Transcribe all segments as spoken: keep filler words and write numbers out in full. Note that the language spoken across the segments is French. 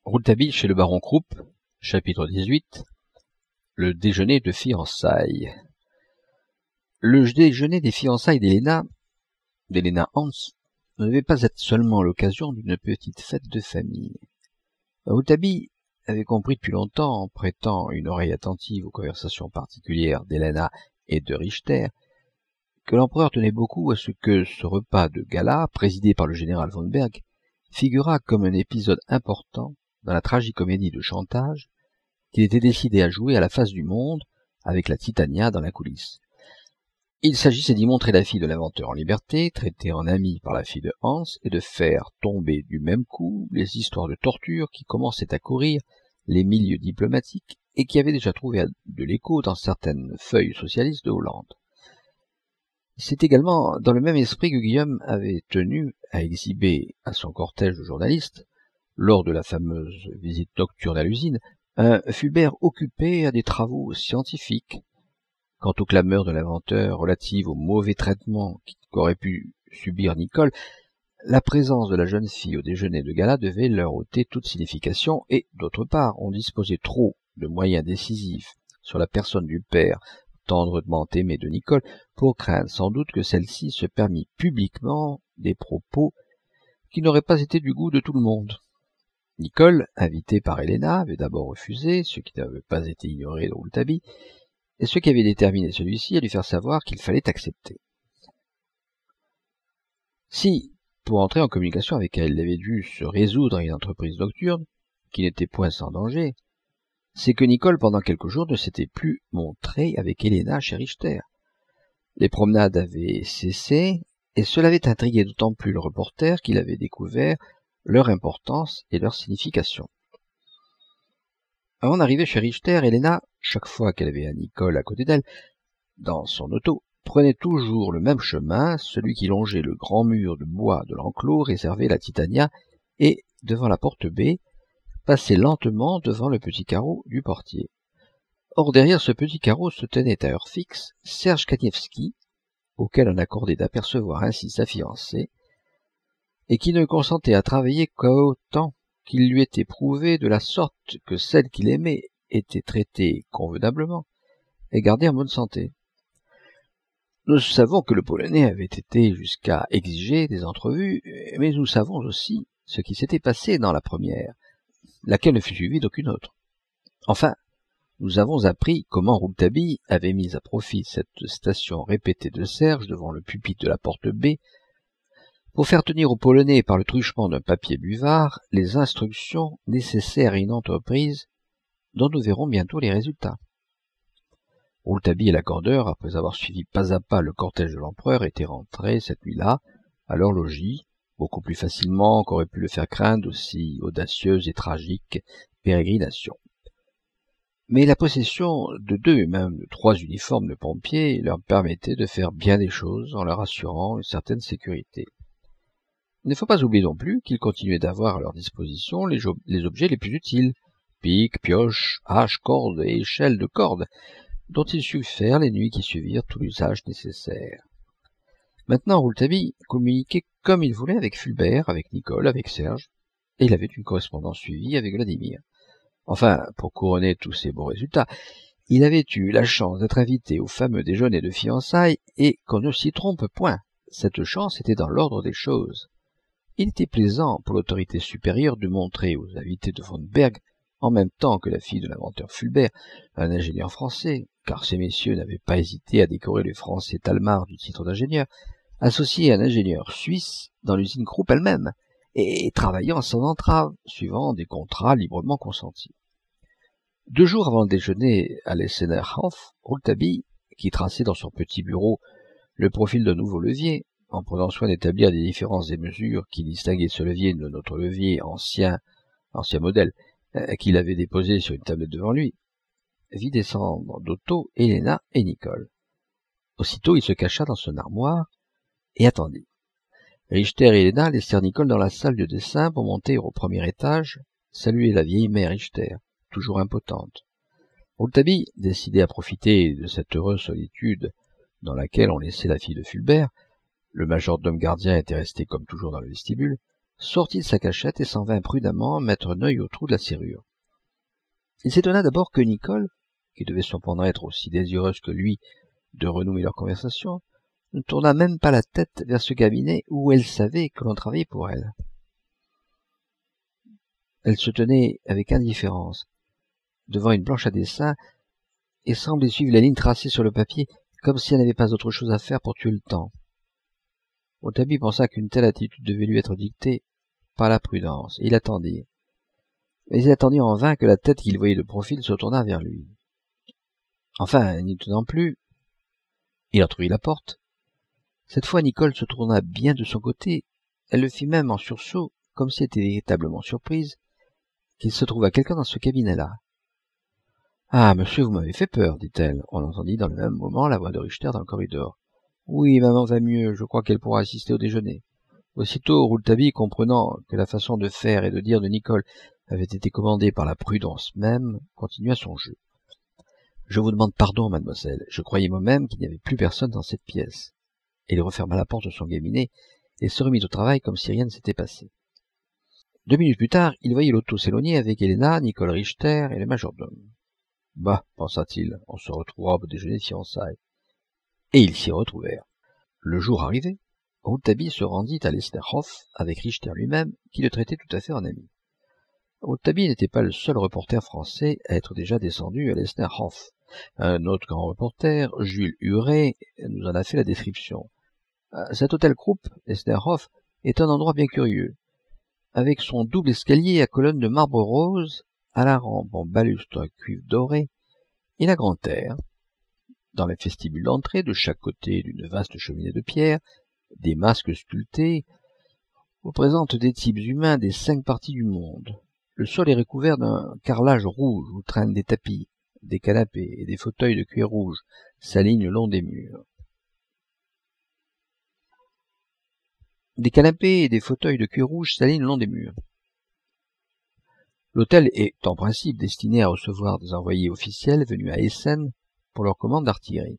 Rouletabille chez le baron Krupp, chapitre dix-huit. Le déjeuner de fiançailles. Le déjeuner des fiançailles d'Helena, d'Helena Hans, ne devait pas être seulement l'occasion d'une petite fête de famille. Rouletabille avait compris depuis longtemps, en prêtant une oreille attentive aux conversations particulières d'Helena et de Richter, que l'empereur tenait beaucoup à ce que ce repas de gala, présidé par le général von Berg, figurât comme un épisode important dans la tragicomédie de chantage qu'il était décidé à jouer à la face du monde avec la Titania dans la coulisse. Il s'agissait d'y montrer la fille de l'inventeur en liberté, traitée en amie par la fille de Hans, et de faire tomber du même coup les histoires de torture qui commençaient à courir les milieux diplomatiques et qui avaient déjà trouvé de l'écho dans certaines feuilles socialistes de Hollande. C'est également dans le même esprit que Guillaume avait tenu à exhiber à son cortège de journalistes, lors de la fameuse visite nocturne à l'usine, un Fulbert occupé à des travaux scientifiques. Quant aux clameurs de l'inventeur relatives au mauvais traitement qu'aurait pu subir Nicole, la présence de la jeune fille au déjeuner de gala devait leur ôter toute signification et, d'autre part, on disposait trop de moyens décisifs sur la personne du père tendrement aimé de Nicole pour craindre sans doute que celle-ci se permît publiquement des propos qui n'auraient pas été du goût de tout le monde. Nicole, invitée par Helena, avait d'abord refusé, ce qui n'avait pas été ignoré de Rouletabille, et ce qui avait déterminé celui-ci à lui faire savoir qu'il fallait accepter. Si, pour entrer en communication avec elle, il avait dû se résoudre à une entreprise nocturne, qui n'était point sans danger, c'est que Nicole, pendant quelques jours, ne s'était plus montrée avec Helena chez Richter. Les promenades avaient cessé, et cela avait intrigué d'autant plus le reporter qu'il avait découvert leur importance et leur signification. Avant d'arriver chez Richter, Helena, chaque fois qu'elle avait un Nicole à côté d'elle, dans son auto, prenait toujours le même chemin, celui qui longeait le grand mur de bois de l'enclos réservé à la Titania, et, devant la porte B, passait lentement devant le petit carreau du portier. Or, derrière ce petit carreau se tenait à heure fixe Serge Kanievski, auquel on accordait d'apercevoir ainsi sa fiancée, et qui ne consentait à travailler qu'autant qu'il lui était prouvé de la sorte que celle qu'il aimait était traitée convenablement et gardée en bonne santé. Nous savons que le Polonais avait été jusqu'à exiger des entrevues, mais nous savons aussi ce qui s'était passé dans la première, laquelle ne fut suivie d'aucune autre. Enfin, nous avons appris comment Rouletabille avait mis à profit cette station répétée de Serge devant le pupitre de la porte B pour faire tenir aux Polonais par le truchement d'un papier buvard les instructions nécessaires à une entreprise dont nous verrons bientôt les résultats. Rouletabille et l'accordeur, après avoir suivi pas à pas le cortège de l'empereur, étaient rentrés cette nuit-là à leur logis, beaucoup plus facilement qu'aurait pu le faire craindre aussi audacieuse et tragique pérégrination. Mais la possession de deux et même de trois uniformes de pompiers leur permettait de faire bien des choses en leur assurant une certaine sécurité. Il ne faut pas oublier non plus qu'ils continuaient d'avoir à leur disposition les, les objets les plus utiles, piques, pioches, haches, cordes et échelles de cordes, dont ils surent faire les nuits qui suivirent tout l'usage nécessaire. Maintenant, Rouletabille communiquait comme il voulait avec Fulbert, avec Nicole, avec Serge, et il avait une correspondance suivie avec Vladimir. Enfin, pour couronner tous ces beaux résultats, il avait eu la chance d'être invité au fameux déjeuner de fiançailles, et qu'on ne s'y trompe point, cette chance était dans l'ordre des choses. Il était plaisant pour l'autorité supérieure de montrer aux invités de von Berg, en même temps que la fille de l'inventeur Fulbert, un ingénieur français, car ces messieurs n'avaient pas hésité à décorer le français Talmar du titre d'ingénieur, associé à un ingénieur suisse dans l'usine Krupp elle-même, et travaillant sans entrave, suivant des contrats librement consentis. Deux jours avant le déjeuner à l'Essenerhof, Rouletabille, qui traçait dans son petit bureau le profil d'un nouveau levier, en prenant soin d'établir des différences des mesures qui distinguaient ce levier de notre levier ancien, ancien modèle, euh, qu'il avait déposé sur une tablette devant lui, vit descendre d'auto Helena et Nicole. Aussitôt, il se cacha dans son armoire et attendit. Richter et Helena laissèrent Nicole dans la salle de dessin pour monter au premier étage, saluer la vieille mère Richter, toujours impotente. Rouletabille, décidé à profiter de cette heureuse solitude dans laquelle on laissait la fille de Fulbert, le majordome gardien était resté comme toujours dans le vestibule, sortit de sa cachette et s'en vint prudemment mettre un œil au trou de la serrure. Il s'étonna d'abord que Nicole, qui devait cependant être aussi désireuse que lui de renouer leur conversation, ne tourna même pas la tête vers ce cabinet où elle savait que l'on travaillait pour elle. Elle se tenait avec indifférence devant une planche à dessin et semblait suivre les lignes tracées sur le papier comme si elle n'avait pas autre chose à faire pour tuer le temps. Rouletabille pensa qu'une telle attitude devait lui être dictée par la prudence, et il attendit. Mais il attendit en vain que la tête qu'il voyait de profil se tournât vers lui. Enfin, n'y tenant plus, il entrouvrit la porte. Cette fois, Nicole se tourna bien de son côté. Elle le fit même en sursaut, comme si elle était véritablement surprise qu'il se trouvât quelqu'un dans ce cabinet-là. « Ah, monsieur, vous m'avez fait peur, dit-elle. » On entendit dans le même moment la voix de Richter dans le corridor. « Oui, maman va mieux, je crois qu'elle pourra assister au déjeuner. » Aussitôt, Rouletabille, comprenant que la façon de faire et de dire de Nicole avait été commandée par la prudence même, continua son jeu. « Je vous demande pardon, mademoiselle. Je croyais moi-même qu'il n'y avait plus personne dans cette pièce. » Et il referma la porte de son cabinet et se remit au travail comme si rien ne s'était passé. Deux minutes plus tard, il voyait l'auto s'éloigner avec Helena, Nicole Richter et le majordome. « Bah, pensa-t-il, on se retrouvera au déjeuner de fiançailles. » Et ils s'y retrouvèrent. Le jour arrivé, Rouletabille se rendit à l'Esterhof avec Richter lui-même, qui le traitait tout à fait en ami. Rouletabille n'était pas le seul reporter français à être déjà descendu à l'Esterhof. Un autre grand reporter, Jules Huret, nous en a fait la description. Cet hôtel Krupp, l'Esterhof, est un endroit bien curieux. Avec son double escalier à colonnes de marbre rose, à la rampe en balustre cuivre doré, et la grande air. Dans les vestibules d'entrée, de chaque côté d'une vaste cheminée de pierre, des masques sculptés représentent des types humains des cinq parties du monde. Le sol est recouvert d'un carrelage rouge où traînent des tapis, des canapés et des fauteuils de cuir rouge s'alignent le long des murs. Des canapés et des fauteuils de cuir rouge s'alignent le long des murs. L'hôtel est en principe destiné à recevoir des envoyés officiels venus à Essen pour leur commande d'artillerie.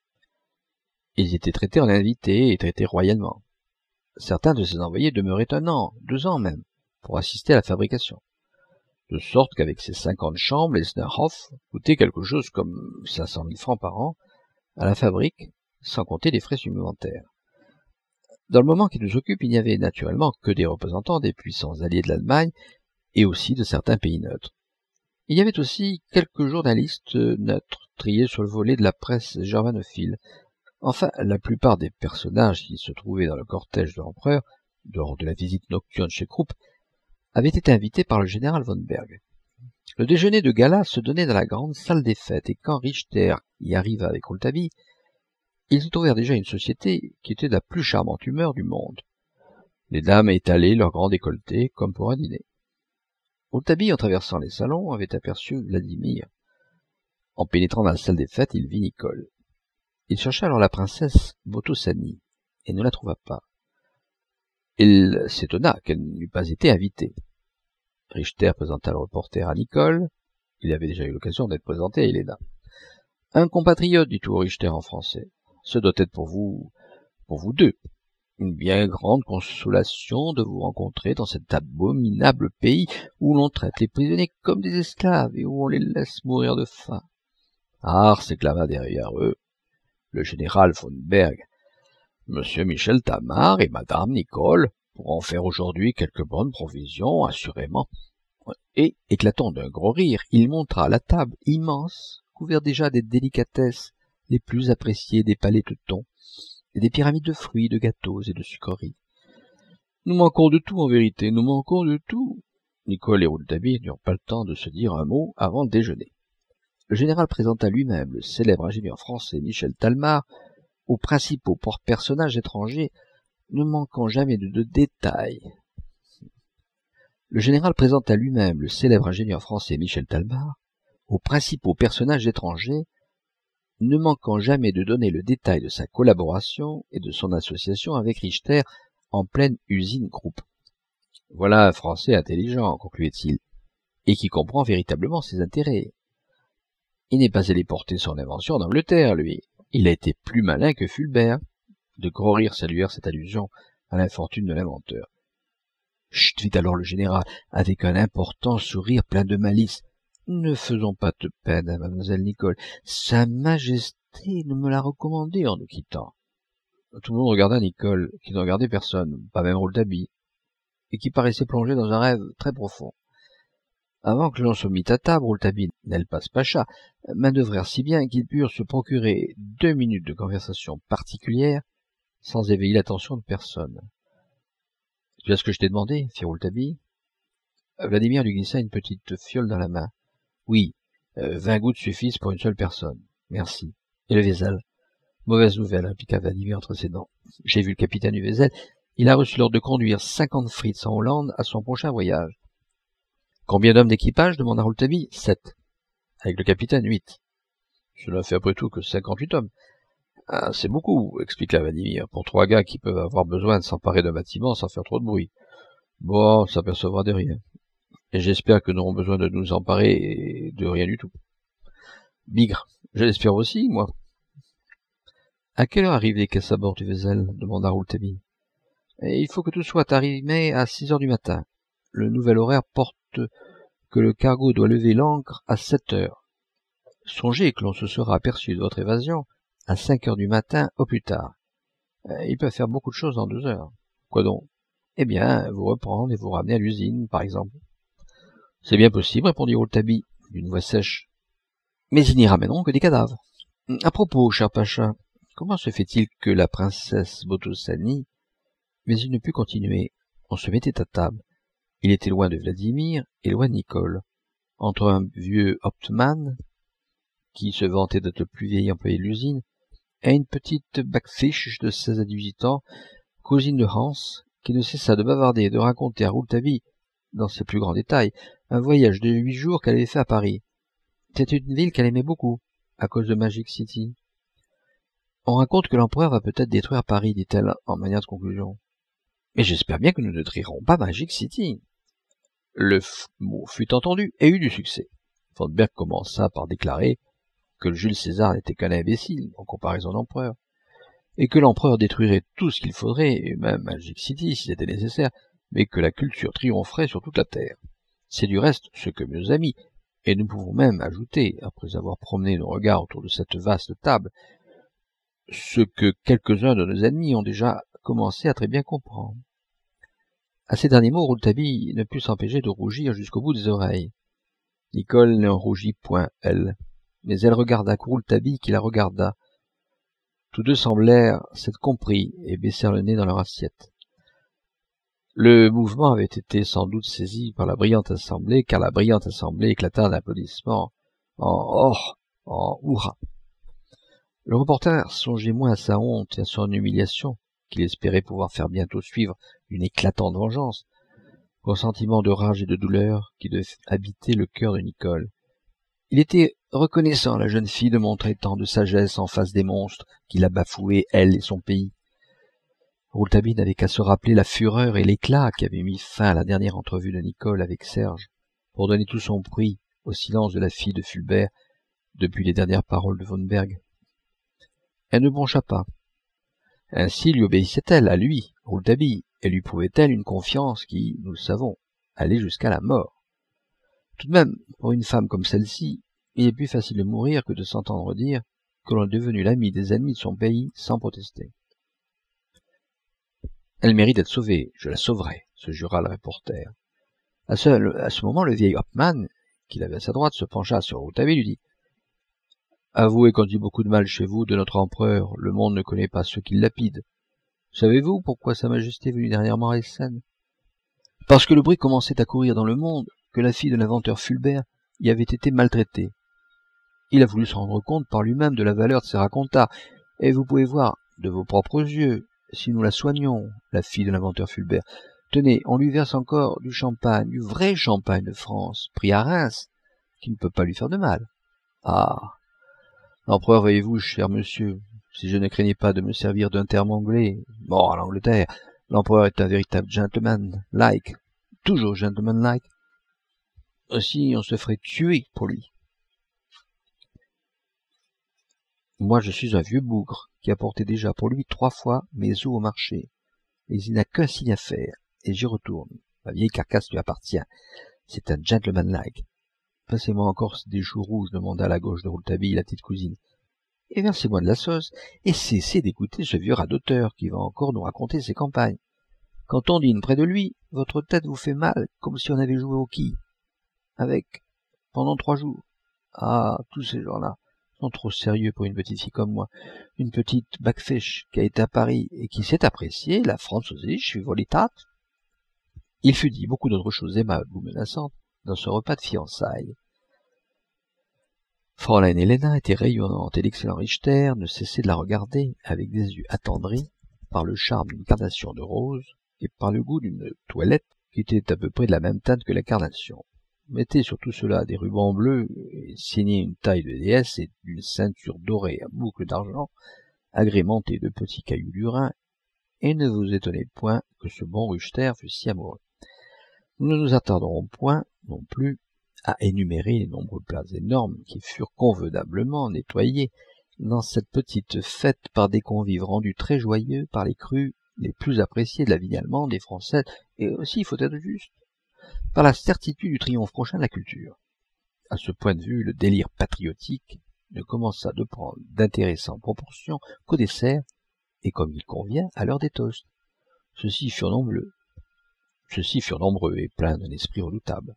Ils étaient traités en invités et traités royalement. Certains de ces envoyés demeuraient un an, deux ans même, pour assister à la fabrication. De sorte qu'avec ces cinquante chambres, l'Esterhof coûtait quelque chose comme cinq cent mille francs par an à la fabrique, sans compter les frais supplémentaires. Dans le moment qui nous occupe, il n'y avait naturellement que des représentants des puissants alliés de l'Allemagne et aussi de certains pays neutres. Il y avait aussi quelques journalistes neutres triés sur le volet de la presse germanophile. Enfin, la plupart des personnages qui se trouvaient dans le cortège de l'empereur, lors de la visite nocturne chez Krupp, avaient été invités par le général von Berg. Le déjeuner de gala se donnait dans la grande salle des fêtes, et quand Richter y arriva avec Rouletabille, ils y trouvèrent déjà une société qui était de la plus charmante humeur du monde. Les dames étalaient leurs grands décolletés comme pour un dîner. Rouletabille, en traversant les salons, avait aperçu Vladimir. En pénétrant dans la salle des fêtes, il vit Nicole. Il chercha alors la princesse Botosani, et ne la trouva pas. Il s'étonna qu'elle n'eût pas été invitée. Richter présenta le reporter à Nicole. Il avait déjà eu l'occasion d'être présenté à Helena. « Un compatriote, dit tout Richter en français. Ce doit être pour vous, pour vous deux, une bien grande consolation de vous rencontrer dans cet abominable pays où l'on traite les prisonniers comme des esclaves et où on les laisse mourir de faim. » Ah, s'éclama derrière eux le général von Berg. Monsieur Michel Talmar et madame Nicole pourront faire aujourd'hui quelques bonnes provisions, assurément. Et, éclatant d'un gros rire, il montra la table immense, couverte déjà des délicatesses les plus appréciées des palais teutons, et des pyramides de fruits, de gâteaux et de sucreries. Nous manquons de tout, en vérité, nous manquons de tout. Nicole et Rouletabille n'eurent pas le temps de se dire un mot avant le déjeuner. Le général présenta lui-même le célèbre ingénieur français Michel Talmar aux principaux personnages étrangers, ne manquant jamais de, de détails. Le général présenta lui-même le célèbre ingénieur français Michel Talmar aux principaux personnages étrangers, ne manquant jamais de donner le détail de sa collaboration et de son association avec Richter en pleine usine Krupp. Voilà un Français intelligent, concluait-il, et qui comprend véritablement ses intérêts. Il n'est pas allé porter son invention en Angleterre, lui. Il a été plus malin que Fulbert. De gros rires saluèrent cette allusion à l'infortune de l'inventeur. Chut, fit alors le général, avec un important sourire plein de malice. Ne faisons pas de peine à mademoiselle Nicole. Sa Majesté ne me l'a recommandé en nous quittant. Tout le monde regarda Nicole, qui ne regardait personne, pas même Rouletabille, et qui paraissait plongé dans un rêve très profond. Avant que l'on se mit à table, Rouletabille et Nelpas Pacha manœuvrèrent si bien qu'ils purent se procurer deux minutes de conversation particulière sans éveiller l'attention de personne. « Tu as ce que je t'ai demandé ?» fit Rouletabille. Vladimir lui glissa une petite fiole dans la main. « Oui, euh, vingt gouttes suffisent pour une seule personne. Merci. Et le Vézel ?»« Mauvaise nouvelle, répliqua Vladimir entre ses dents. J'ai vu le capitaine du Vézel. Il a reçu l'ordre de conduire cinquante Fritz en Hollande à son prochain voyage. »« Combien d'hommes d'équipage ?» demanda Rouletabille. « Sept. Avec le capitaine, huit. Cela fait après tout que cinquante-huit hommes. »« Ah, c'est beaucoup, expliqua Vladimir, pour trois gars qui peuvent avoir besoin de s'emparer d'un bâtiment sans faire trop de bruit. Bon, on s'apercevra de rien. Et j'espère que nous aurons besoin de nous emparer de rien du tout. »« Bigre, je l'espère aussi, moi. »« À quelle heure arrivent les caisses à bord du Vézel ?» demanda Rouletabille. « Il faut que tout soit arrivé à six heures du matin. Le nouvel horaire porte que le cargo doit lever l'ancre à sept heures. Songez que l'on se sera aperçu de votre évasion à cinq heures du matin au plus tard. Il peut faire beaucoup de choses en deux heures. Quoi donc? Eh bien, vous reprendre et vous ramener à l'usine, par exemple. »« C'est bien possible, répondit Rouletabille, d'une voix sèche. Mais ils n'y ramèneront que des cadavres. À propos, cher Pacha, comment se fait-il que la princesse Botosani... » Mais il ne put continuer. On se mettait à table. Il était loin de Vladimir et loin de Nicole. Entre un vieux Hauptmann, qui se vantait d'être le plus vieil employé de l'usine, et une petite backfiche de seize à dix-huit ans, cousine de Hans, qui ne cessa de bavarder et de raconter à Rouletabille, dans ses plus grands détails, un voyage de huit jours qu'elle avait fait à Paris. C'était une ville qu'elle aimait beaucoup, à cause de Magic City. « On raconte que l'empereur va peut-être détruire Paris, dit-elle en manière de conclusion. Mais j'espère bien que nous ne détruirons pas Magic City. » Le mot fut entendu et eut du succès. Von Berg commença par déclarer que le Jules César n'était qu'un imbécile en comparaison de l'empereur, et que l'empereur détruirait tout ce qu'il faudrait, et même Magic City si c'était nécessaire, mais que la culture triompherait sur toute la terre. C'est du reste ce que mes amis, et nous pouvons même ajouter, après avoir promené nos regards autour de cette vaste table, ce que quelques-uns de nos ennemis ont déjà commencé à très bien comprendre. À ces derniers mots, Rouletabille ne put s'empêcher de rougir jusqu'au bout des oreilles. Nicole n'en rougit point, elle, mais elle regarda Rouletabille qui la regarda. Tous deux semblèrent s'être compris et baissèrent le nez dans leur assiette. Le mouvement avait été sans doute saisi par la brillante assemblée, car la brillante assemblée éclata d'applaudissements en « oh !» en « hurrah !» Le reporter songeait moins à sa honte et à son humiliation, qu'il espérait pouvoir faire bientôt suivre une éclatante vengeance, qu'au sentiment de rage et de douleur qui devait habiter le cœur de Nicole. Il était reconnaissant à la jeune fille de montrer tant de sagesse en face des monstres qui la bafouaient, elle et son pays. Rouletabille n'avait qu'à se rappeler la fureur et l'éclat qui avaient mis fin à la dernière entrevue de Nicole avec Serge, pour donner tout son prix au silence de la fille de Fulbert depuis les dernières paroles de Von Berg. Elle ne broncha pas. Ainsi lui obéissait-elle, à lui, Rouletabille, et lui prouvait-elle une confiance qui, nous le savons, allait jusqu'à la mort. Tout de même, pour une femme comme celle-ci, il est plus facile de mourir que de s'entendre dire que l'on est devenu l'ami des ennemis de son pays sans protester. Elle mérite d'être sauvée, je la sauverai, se jura le reporter. À ce, à ce moment, le vieil Hauptmann, qu'il avait à sa droite, se pencha sur Rouletabille et lui dit « Avouez qu'on dit beaucoup de mal chez vous de notre empereur, le monde ne connaît pas ceux qui le lapident. Savez-vous pourquoi Sa Majesté est venue dernièrement à Essen ? Parce que le bruit commençait à courir dans le monde que la fille de l'inventeur Fulbert y avait été maltraitée. Il a voulu se rendre compte par lui-même de la valeur de ses racontars, et vous pouvez voir de vos propres yeux si nous la soignons, la fille de l'inventeur Fulbert. Tenez, on lui verse encore du champagne, du vrai champagne de France, pris à Reims, qui ne peut pas lui faire de mal. Ah, l'empereur, voyez-vous, cher monsieur, si je ne craignais pas de me servir d'un terme anglais, bon, à l'Angleterre, l'empereur est un véritable gentleman-like, toujours gentleman-like. Aussi, on se ferait tuer pour lui. Moi, je suis un vieux bougre qui a porté déjà pour lui trois fois mes os au marché, mais il n'a qu'un signe à faire, et j'y retourne. Ma vieille carcasse lui appartient. C'est un gentleman-like. Passez-moi encore des choux rouges, demanda à la gauche de Rouletabille la petite cousine. Et versez-moi de la sauce, et cessez d'écouter ce vieux radoteur qui va encore nous raconter ses campagnes. Quand on dîne près de lui, votre tête vous fait mal, comme si on avait joué au quilles. Avec, pendant trois jours. Ah, tous ces gens-là sont trop sérieux pour une petite fille comme moi. Une petite backfish qui a été à Paris et qui sait apprécier la französische Volitat. Il fut dit beaucoup d'autres choses aimables ou menaçantes dans ce repas de fiançailles. Fräulein Helena était rayonnante et l'excellent Richter ne cessait de la regarder avec des yeux attendris par le charme d'une carnation de rose et par le goût d'une toilette qui était à peu près de la même teinte que la carnation. Mettez sur tout cela des rubans bleus et signez une taille de déesse et d'une ceinture dorée à boucles d'argent agrémentée de petits cailloux du Rhin, et ne vous étonnez point que ce bon Richter fût si amoureux. Nous ne nous attarderons point non plus à énumérer les nombreux plats énormes qui furent convenablement nettoyés dans cette petite fête par des convives rendus très joyeux par les crus les plus appréciés de la vigne allemande et française, et aussi, il faut être juste, par la certitude du triomphe prochain de la culture. À ce point de vue, le délire patriotique ne commença de prendre d'intéressantes proportions qu'au dessert, et comme il convient, à l'heure des toasts. Ceux-ci furent nombreux, ceux-ci furent nombreux et pleins d'un esprit redoutable.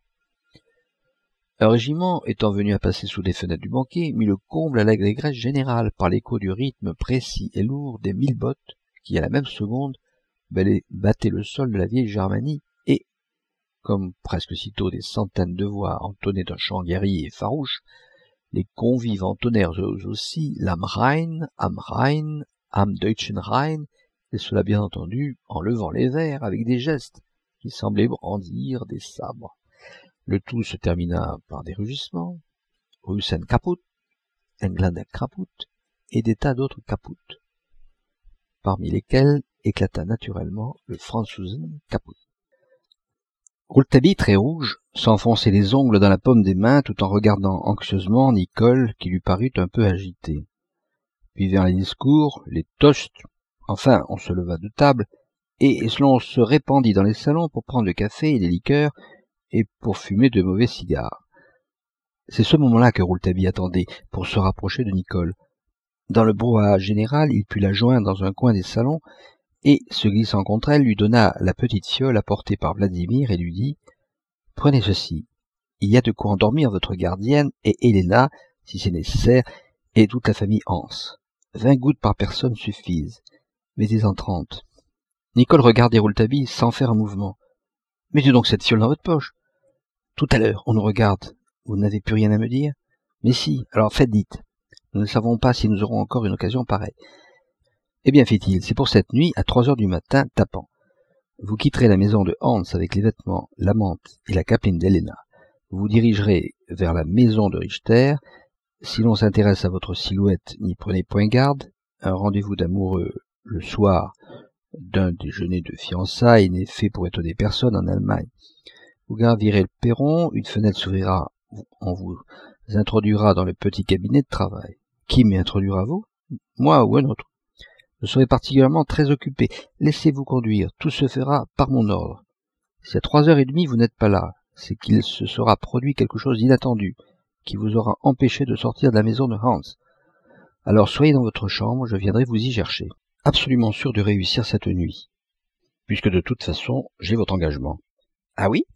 Un régiment, étant venu à passer sous les fenêtres du banquet, mit le comble à l'allégresse générale par l'écho du rythme précis et lourd des mille bottes qui, à la même seconde, battaient le sol de la vieille Germanie, et, comme presque sitôt des centaines de voix entonnaient un chant guerrier et farouche, les convives entonnèrent eux aussi l'Am Rhein, Am Rhein, Am Deutschen Rhein, et cela bien entendu en levant les verres avec des gestes qui semblaient brandir des sabres. Le tout se termina par des rugissements, Russen kaputt, Engländer kaputt, et des tas d'autres kaputt, parmi lesquels éclata naturellement le Franzosen kaputt. Rouletabille, très rouge, s'enfonçait les ongles dans la paume des mains tout en regardant anxieusement Nicole qui lui parut un peu agitée. Puis vinrent les discours, les toasts, enfin on se leva de table, et l'on se répandit dans les salons pour prendre le café et des liqueurs, et pour fumer de mauvais cigares. C'est ce moment-là que Rouletabille attendait pour se rapprocher de Nicole. Dans le brouhaha général, il put la joindre dans un coin des salons, et, se glissant contre elle, lui donna la petite fiole apportée par Vladimir et lui dit « Prenez ceci. Il y a de quoi endormir votre gardienne et Helena, si c'est nécessaire, et toute la famille Hans. Vingt gouttes par personne suffisent. Mettez-en trente. » Nicole regardait Rouletabille sans faire un mouvement. « Mettez donc cette fiole dans votre poche. Tout à l'heure, on nous regarde. Vous n'avez plus rien à me dire? Mais si, alors faites dites. Nous ne savons pas si nous aurons encore une occasion pareille. Eh bien, fit-il, c'est pour cette nuit, à trois heures du matin, tapant. Vous quitterez la maison de Hans avec les vêtements, la menthe et la capeline d'Helena. Vous vous dirigerez vers la maison de Richter. Si l'on s'intéresse à votre silhouette, n'y prenez point garde. Un rendez-vous d'amoureux le soir d'un déjeuner de fiançailles n'est fait pour étonner personne en Allemagne. Vous gravirez le perron, une fenêtre s'ouvrira, on vous introduira dans le petit cabinet de travail. Qui m'y introduira, vous? Moi ou un autre? Je serai particulièrement très occupé. Laissez-vous conduire, tout se fera par mon ordre. Si à trois heures et demie vous n'êtes pas là, c'est qu'il se sera produit quelque chose d'inattendu, qui vous aura empêché de sortir de la maison de Hans. Alors soyez dans votre chambre, je viendrai vous y chercher. Absolument sûr de réussir cette nuit, puisque de toute façon, j'ai votre engagement. Ah oui?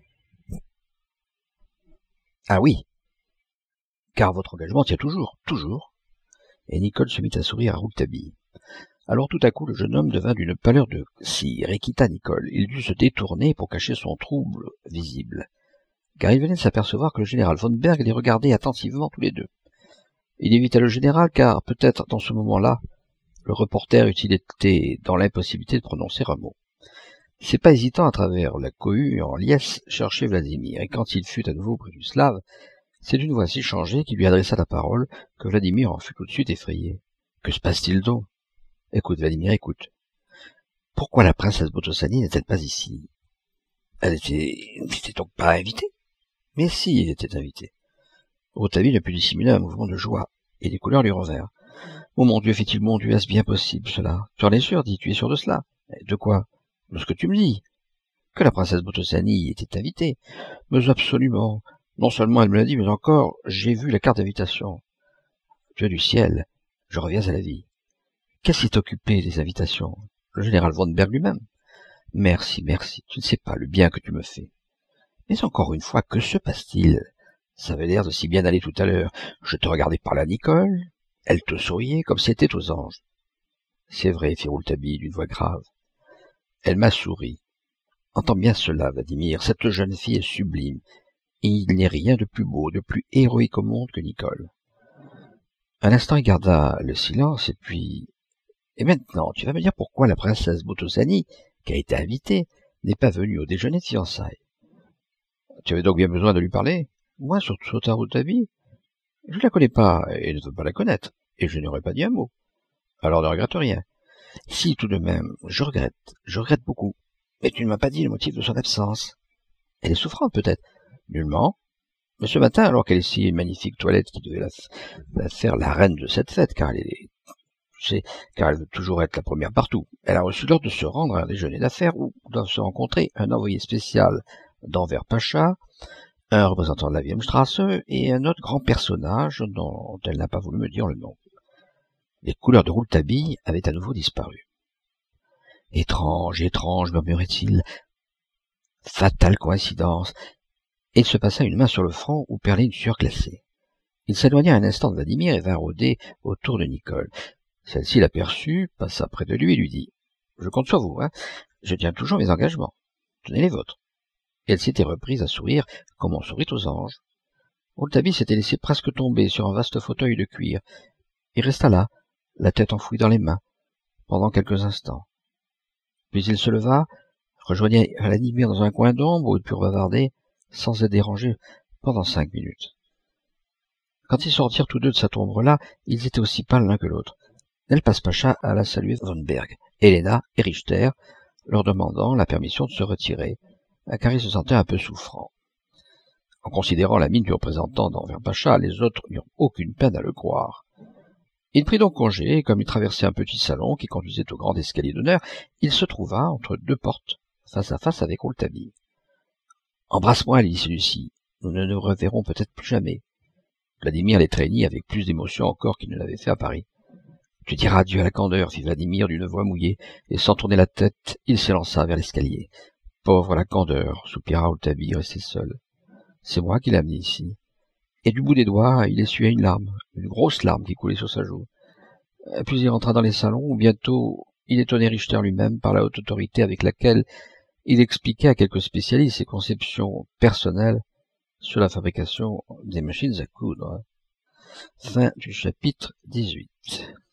Ah oui, car votre engagement tient toujours, toujours. Et Nicole se mit à sourire à Rouletabille. Alors tout à coup le jeune homme devint d'une pâleur de cire et quitta Nicole. Il dut se détourner pour cacher son trouble visible, car il venait de s'apercevoir que le général von Berg les regardait attentivement tous les deux. Il évita le général, car peut-être dans ce moment-là, le reporter eût-il été dans l'impossibilité de prononcer un mot. Ses pas hésitants à travers la cohue en liesse cherchaient Vladimir, et quand il fut à nouveau près du Slave, c'est d'une voix si changée qu'il lui adressa la parole que Vladimir en fut tout de suite effrayé. Que se passe-t-il donc? Écoute, Vladimir, écoute. Pourquoi la princesse Botosani n'est-elle pas ici? Elle était, n'était donc pas invitée? Mais si, elle était invitée. Rouletabille ne put dissimuler un mouvement de joie, et les couleurs lui revinrent. Oh mon Dieu, fit-il, mon Dieu, est-ce bien possible, cela? Tu en es sûr, dis, tu es sûr de cela? De quoi? De ce que tu me dis. que la princesse Boutosani était invitée. Mais absolument. Non seulement elle me l'a dit, mais encore, j'ai vu la carte d'invitation. Dieu du ciel, je reviens à la vie. Qu'est-ce qui est occupé des invitations? Le général von Berg lui-même. Merci, merci, tu ne sais pas le bien que tu me fais. Mais encore une fois, que se passe-t-il? Ça avait l'air de si bien aller tout à l'heure. Je te regardais par là, Nicole. Elle te souriait comme si c'était aux anges. C'est vrai, fit Rouletabille d'une voix grave. Elle m'a souri. Entends bien cela, Vladimir, cette jeune fille est sublime. Et il n'y a rien de plus beau, de plus héroïque au monde que Nicole. Un instant, il garda le silence, et puis... Et maintenant, tu vas me dire pourquoi la princesse Boutosani, qui a été invitée, n'est pas venue au déjeuner de fiançailles. Tu avais donc bien besoin de lui parler? Moi, surtout sauta Rouletabille. Je ne la connais pas, et ne veux pas la connaître, et je n'aurais pas dit un mot. Alors ne regrette rien. Si, tout de même, je regrette, je regrette beaucoup. Mais tu ne m'as pas dit le motif de son absence. Elle est souffrante, peut-être? Nullement. Mais ce matin, alors qu'elle essayait une magnifique toilette qui devait la, la faire la reine de cette fête, car elle est... Tu sais, car elle veut toujours être la première partout, elle a reçu l'ordre de se rendre à un déjeuner d'affaires où doivent se rencontrer un envoyé spécial d'Enver Pacha, un représentant de la Wilhelmstrasse et un autre grand personnage dont elle n'a pas voulu me dire le nom. Les couleurs de Rouletabille avaient à nouveau disparu. Étrange, étrange, murmurait-il. Fatale coïncidence. Et il se passa une main sur le front où perlait une sueur glacée. Il s'éloigna un instant de Vladimir et vint rôder autour de Nicole. Celle-ci l'aperçut, passa près de lui et lui dit « Je compte sur vous, hein. Je tiens toujours mes engagements. Tenez les vôtres. » Et elle s'était reprise à sourire comme on sourit aux anges. Rouletabille s'était laissé presque tomber sur un vaste fauteuil de cuir. Il resta là, la tête enfouie dans les mains, pendant quelques instants. Puis il se leva, rejoignit Vladimir dans un coin d'ombre où ils purent bavarder, sans être dérangés, pendant cinq minutes. Quand ils sortirent tous deux de cette ombre-là, ils étaient aussi pâles l'un que l'autre. Nelpas Pacha alla saluer von Berg, Helena et Richter, leur demandant la permission de se retirer, car il se sentait un peu souffrant. En considérant la mine du représentant d'Enver Pacha, les autres n'eurent aucune peine à le croire. Il prit donc congé, et comme il traversait un petit salon qui conduisait au grand escalier d'honneur, il se trouva entre deux portes, face à face avec Rouletabille. « Embrasse-moi, lui dit celui-ci, nous ne nous reverrons peut-être plus jamais. » Vladimir l'étreignit avec plus d'émotion encore qu'il ne l'avait fait à Paris. « Tu diras adieu à la candeur, fit Vladimir d'une voix mouillée, et sans tourner la tête, il s'élança vers l'escalier. Pauvre la candeur, soupira Rouletabille, resté seul. C'est moi qui l'ai amené ici. Et du bout des doigts, il essuyait une larme, une grosse larme qui coulait sur sa joue. Puis il rentra dans les salons, où bientôt il étonnait Richter lui-même par la haute autorité avec laquelle il expliquait à quelques spécialistes ses conceptions personnelles sur la fabrication des machines à coudre. Fin du chapitre dix-huit.